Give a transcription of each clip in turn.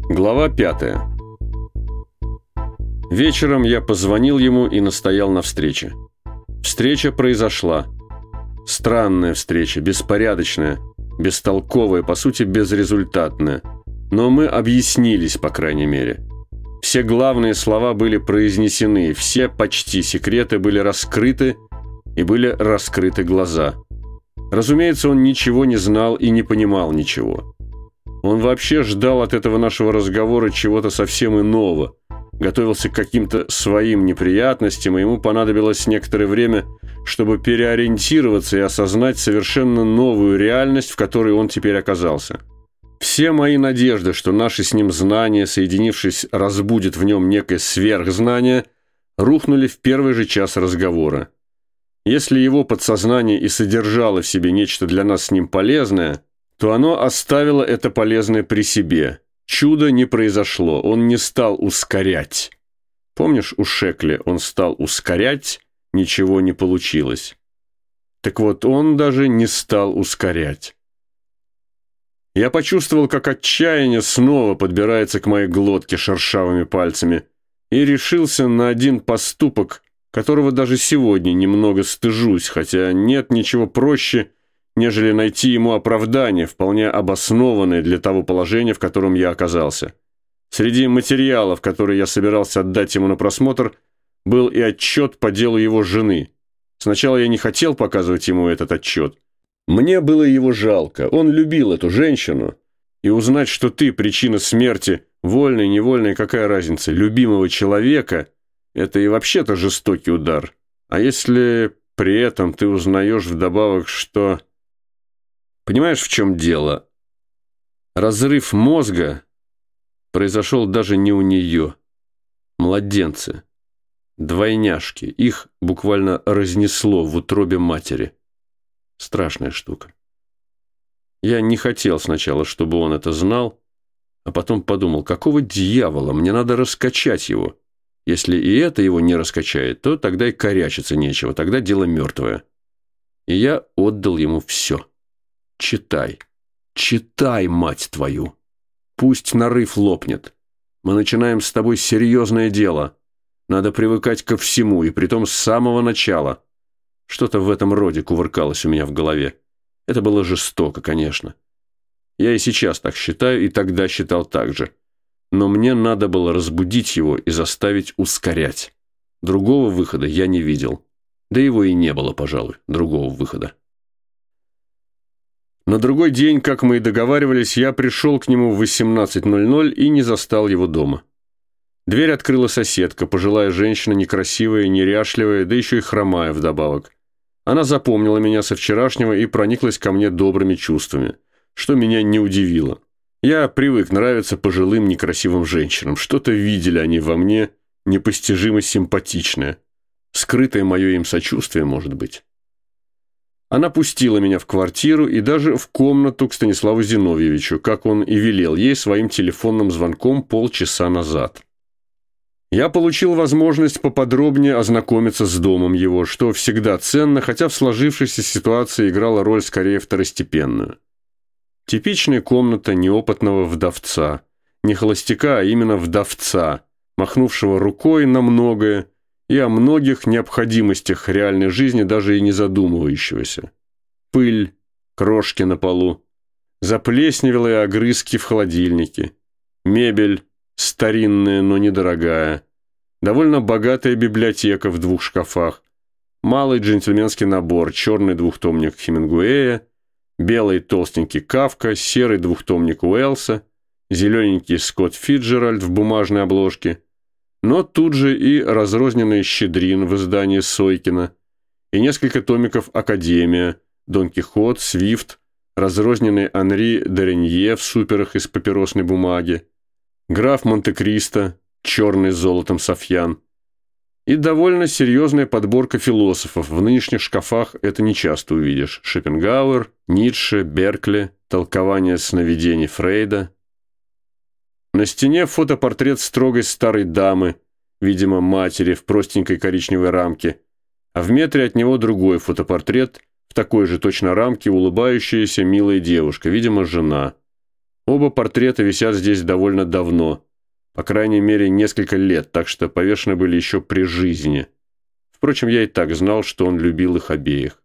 Глава 5. Вечером я позвонил ему и настоял на встрече. Встреча произошла. Странная встреча, беспорядочная, бестолковая, по сути, безрезультатная. Но мы объяснились, по крайней мере. Все главные слова были произнесены, все почти секреты были раскрыты, и были раскрыты глаза. Разумеется, он ничего не знал и не понимал ничего. Он вообще ждал от этого нашего разговора чего-то совсем иного, готовился к каким-то своим неприятностям, и ему понадобилось некоторое время, чтобы переориентироваться и осознать совершенно новую реальность, в которой он теперь оказался. Все мои надежды, что наши с ним знания, соединившись, разбудят в нем некое сверхзнание, рухнули в первый же час разговора. Если его подсознание и содержало в себе нечто для нас с ним полезное, то оно оставило это полезное при себе. Чудо не произошло, он не стал ускорять. Помнишь, у Шекли он стал ускорять, ничего не получилось. Так вот, он даже не стал ускорять. Я почувствовал, как отчаяние снова подбирается к моей глотке шершавыми пальцами, и решился на один поступок, которого даже сегодня немного стыжусь, хотя нет ничего проще, нежели найти ему оправдание, вполне обоснованное для того положения, в котором я оказался. Среди материалов, которые я собирался отдать ему на просмотр, был и отчет по делу его жены. Сначала я не хотел показывать ему этот отчет. Мне было его жалко, он любил эту женщину. И узнать, что ты причина смерти, вольной, невольной, какая разница, любимого человека, это и вообще-то жестокий удар. А если при этом ты узнаешь вдобавок, что... Понимаешь, в чем дело? Разрыв мозга произошел даже не у нее. Младенцы, двойняшки, их буквально разнесло в утробе матери. Страшная штука. Я не хотел сначала, чтобы он это знал, а потом подумал, какого дьявола, мне надо раскачать его. Если и это его не раскачает, то тогда и корячиться нечего, тогда дело мертвое. И я отдал ему все. Читай. Читай, мать твою. Пусть нарыв лопнет. Мы начинаем с тобой серьезное дело. Надо привыкать ко всему, и притом с самого начала. Что-то в этом роде кувыркалось у меня в голове. Это было жестоко, конечно. Я и сейчас так считаю, и тогда считал так же. Но мне надо было разбудить его и заставить ускорять. Другого выхода я не видел. Да его и не было, пожалуй, другого выхода. На другой день, как мы и договаривались, я пришел к нему в 18:00 и не застал его дома. Дверь открыла соседка, пожилая женщина, некрасивая, неряшливая, да еще и хромая вдобавок. Она запомнила меня со вчерашнего и прониклась ко мне добрыми чувствами, что меня не удивило. Я привык нравиться пожилым некрасивым женщинам. Что-то видели они во мне непостижимо симпатичное. Скрытое мое им сочувствие, может быть. Она пустила меня в квартиру и даже в комнату к Станиславу Зиновьевичу, как он и велел ей своим телефонным звонком полчаса назад. Я получил возможность поподробнее ознакомиться с домом его, что всегда ценно, хотя в сложившейся ситуации играла роль скорее второстепенную. Типичная комната неопытного вдовца. Не холостяка, а именно вдовца, махнувшего рукой на многое, и о многих необходимостях реальной жизни даже и не задумывающегося. Пыль, крошки на полу, заплесневелые огрызки в холодильнике, мебель старинная, но недорогая, довольно богатая библиотека в 2 шкафах, малый джентльменский набор, черный двухтомник Хемингуэя, белый толстенький Кафка, серый двухтомник Уэллса, зелененький Скотт Фицджеральд в бумажной обложке, но тут же и разрозненный Щедрин в издании Сойкина, и несколько томиков «Академия», «Дон Кихот», «Свифт», разрозненный Анри Доренье в суперах из папиросной бумаги, «Граф Монте-Кристо», черный с золотом Софьян, и довольно серьезная подборка философов. В нынешних шкафах это нечасто увидишь. Шопенгауэр, Ницше, Беркли, толкование сновидений Фрейда. На стене фотопортрет строгой старой дамы, видимо, матери в простенькой коричневой рамке, а в метре от него другой фотопортрет в такой же точно рамке улыбающаяся милая девушка, видимо, жена. Оба портрета висят здесь довольно давно, по крайней мере, несколько лет, так что повешены были еще при жизни. Впрочем, я и так знал, что он любил их обеих.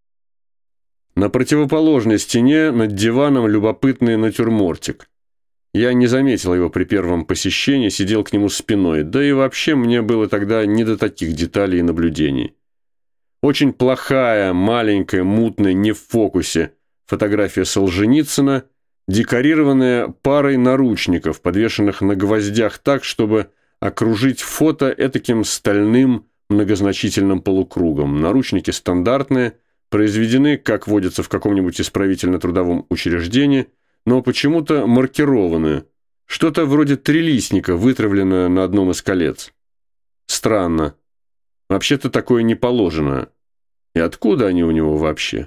На противоположной стене над диваном любопытный натюрмортик. Я не заметил его при первом посещении, сидел к нему спиной, да и вообще мне было тогда не до таких деталей и наблюдений. Очень плохая, маленькая, мутная, не в фокусе фотография Солженицына, декорированная парой наручников, подвешенных на гвоздях так, чтобы окружить фото этаким стальным многозначительным полукругом. Наручники стандартные, произведены, как водится в каком-нибудь исправительно-трудовом учреждении, но почему-то маркированные. Что-то вроде трилистника, вытравленное на одном из колец. Странно. Вообще-то такое не положено. И откуда они у него вообще?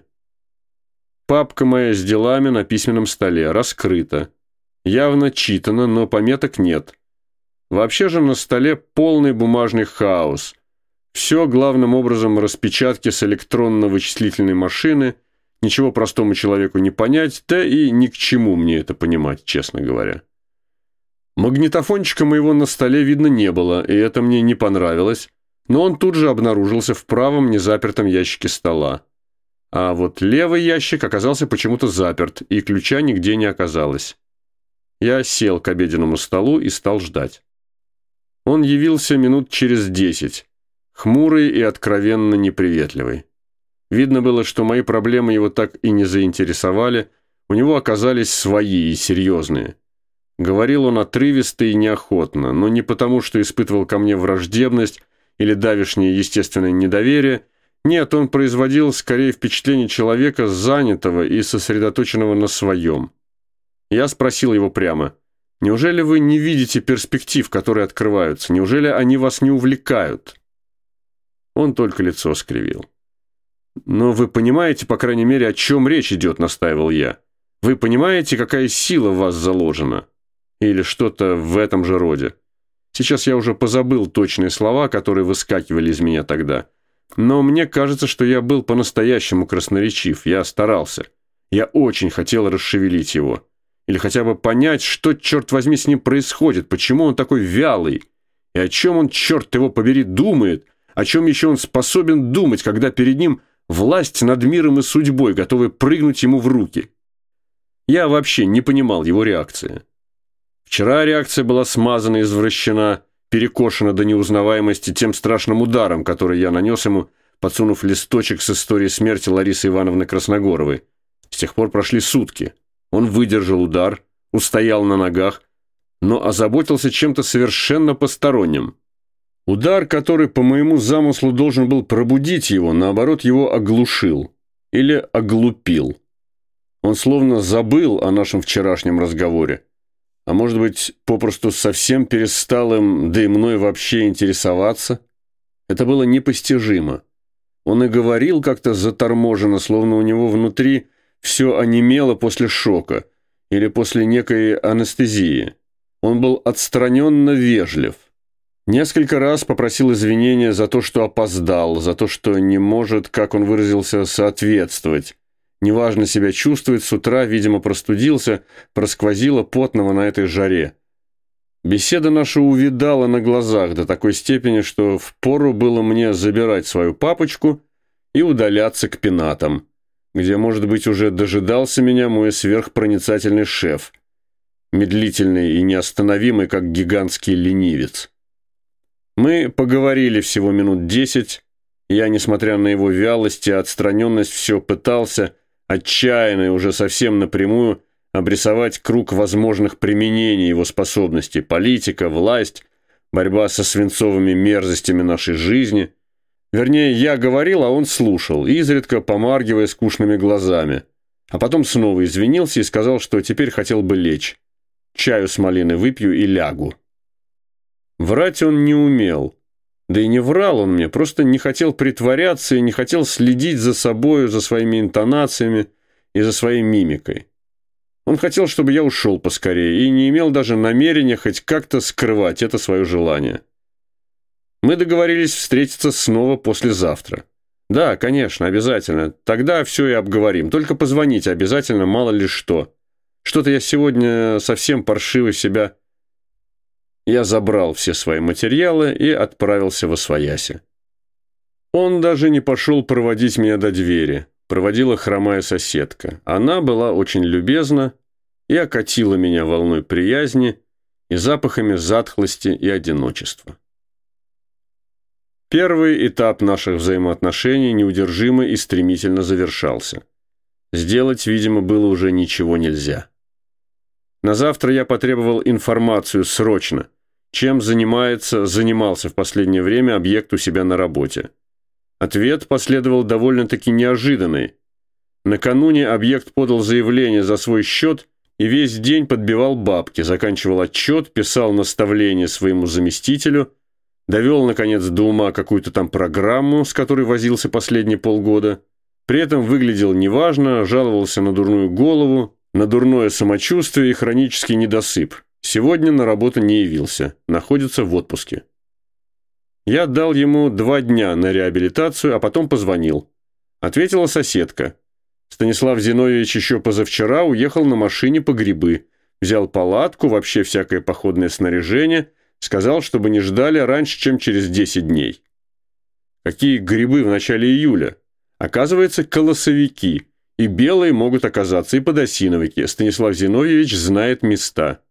Папка моя с делами на письменном столе раскрыта. Явно читана, но пометок нет. Вообще же на столе полный бумажный хаос. Все главным образом распечатки с электронно-вычислительной машины. Ничего простому человеку не понять, да и ни к чему мне это понимать, честно говоря. Магнитофончика моего на столе видно не было, и это мне не понравилось, но он тут же обнаружился в правом незапертом ящике стола. А вот левый ящик оказался почему-то заперт, и ключа нигде не оказалось. Я сел к обеденному столу и стал ждать. Он явился минут через 10, хмурый и откровенно неприветливый. Видно было, что мои проблемы его так и не заинтересовали, у него оказались свои и серьезные. Говорил он отрывисто и неохотно, но не потому, что испытывал ко мне враждебность или давешнее естественное недоверие. Нет, он производил скорее впечатление человека, занятого и сосредоточенного на своем. Я спросил его прямо: «Неужели вы не видите перспектив, которые открываются? Неужели они вас не увлекают?» Он только лицо скривил. «Но вы понимаете, по крайней мере, о чем речь идет», — настаивал я. «Вы понимаете, какая сила в вас заложена?» Или что-то в этом же роде. Сейчас я уже позабыл точные слова, которые выскакивали из меня тогда. Но мне кажется, что я был по-настоящему красноречив. Я старался. Я очень хотел расшевелить его. Или хотя бы понять, что, черт возьми, с ним происходит, почему он такой вялый, и о чем он, черт его побери, думает, о чем еще он способен думать, когда перед ним власть над миром и судьбой, готовая прыгнуть ему в руки. Я вообще не понимал его реакции. Вчера реакция была смазана, извращена, перекошена до неузнаваемости тем страшным ударом, который я нанес ему, подсунув листочек с историей смерти Ларисы Ивановны Красногоровой. С тех пор прошли сутки. Он выдержал удар, устоял на ногах, но озаботился чем-то совершенно посторонним. Удар, который по моему замыслу должен был пробудить его, наоборот, его оглушил или оглупил. Он словно забыл о нашем вчерашнем разговоре. А может быть, попросту совсем перестал им, да и мной вообще интересоваться? Это было непостижимо. Он и говорил как-то заторможенно, словно у него внутри все онемело после шока или после некой анестезии. Он был отстраненно вежлив. Несколько раз попросил извинения за то, что опоздал, за то, что не может, как он выразился, соответствовать. Неважно себя чувствует, с утра, видимо, простудился, просквозило потного на этой жаре. Беседа наша увядала на глазах до такой степени, что впору было мне забирать свою папочку и удаляться к пенатам, где, может быть, уже дожидался меня мой сверхпроницательный шеф, медлительный и неостановимый, как гигантский ленивец. Мы поговорили всего минут 10. Я, несмотря на его вялость и отстраненность, все пытался, отчаянно и уже совсем напрямую, обрисовать круг возможных применений его способностей: политика, власть, борьба со свинцовыми мерзостями нашей жизни. Вернее, я говорил, а он слушал, изредка помаргивая скучными глазами. А потом снова извинился и сказал, что теперь хотел бы лечь. Чаю с малиной выпью и лягу. Врать он не умел. Да и не врал он мне, просто не хотел притворяться и не хотел следить за собою, за своими интонациями и за своей мимикой. Он хотел, чтобы я ушел поскорее, и не имел даже намерения хоть как-то скрывать это свое желание. Мы договорились встретиться снова послезавтра. Да, конечно, обязательно. Тогда все и обговорим. Только позвоните обязательно, мало ли что. Что-то я сегодня совсем паршиво себя... Я забрал все свои материалы и отправился восвояси. Он даже не пошел проводить меня до двери. Проводила хромая соседка. Она была очень любезна и окатила меня волной приязни и запахами затхлости и одиночества. Первый этап наших взаимоотношений неудержимо и стремительно завершался. Сделать, видимо, было уже ничего нельзя. На завтра я потребовал информацию срочно, чем занимался в последнее время объект у себя на работе. Ответ последовал довольно-таки неожиданный. Накануне объект подал заявление за свой счет и весь день подбивал бабки, заканчивал отчет, писал наставление своему заместителю, довел, наконец, до ума какую-то там программу, с которой возился последние полгода. При этом выглядел неважно, жаловался на дурную голову, на дурное самочувствие и хронический недосып. Сегодня на работу не явился, находится в отпуске. Я дал ему 2 дня на реабилитацию, а потом позвонил. Ответила соседка. Станислав Зиновьевич еще позавчера уехал на машине по грибы, взял палатку, вообще всякое походное снаряжение, сказал, чтобы не ждали раньше, чем через 10 дней. Какие грибы в начале июля? Оказывается, колосовики. И белые могут оказаться, и подосиновики. Станислав Зиновьевич знает места.